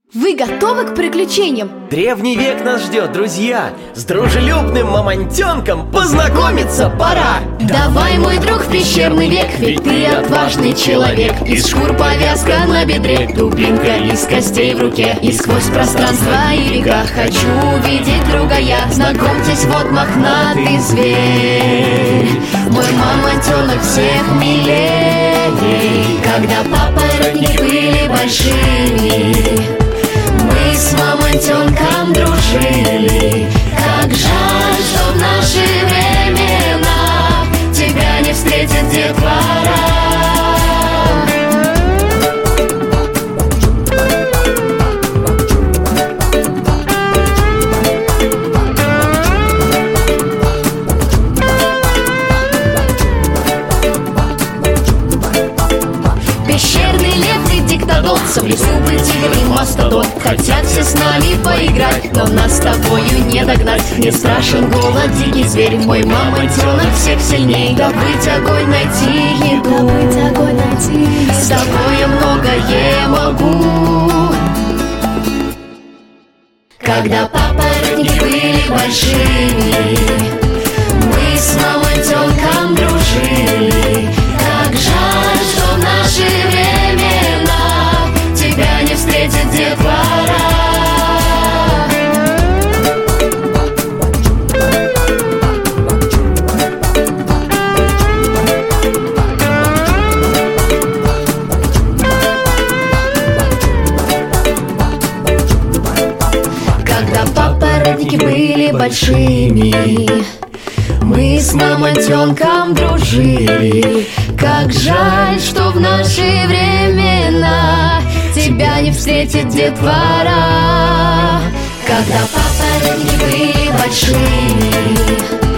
Вы готовы к приключениям? Древний век нас ждет, друзья. С дружелюбным мамонтенком познакомиться пора. Давай, мой друг, в пещерный век, ведь ты отважный человек. Из шкур повязка на бедре, дубинка из костей в руке. И сквозь пространство и века хочу увидеть друга я. Знакомьтесь, вот мохнатый зверь, мой мамонтенок всех милей. Когда папоротники были большими, мы с мамонтенком дружили. Как жаль, что в наши времена тебя не встретит детвора. Пещерный лев и диктодон, саблезубый тигр и мастодон. Хотят все с нами поиграть, но нас с тобою не догнать. Не страшен голод, дикий зверь, мой мамонтенок всех сильней. Добыть огонь, найти еду, с тобой я многое могу. Когда папоротники были большими, мы с мамонтенком дружили. Как жаль, что в наши времена тебя не встретит детвора. Когда папоротники были большими, мы с мамонтенком дружили. Как жаль, что в наши времена тебя не встретит детвора. Когда папоротники были большими,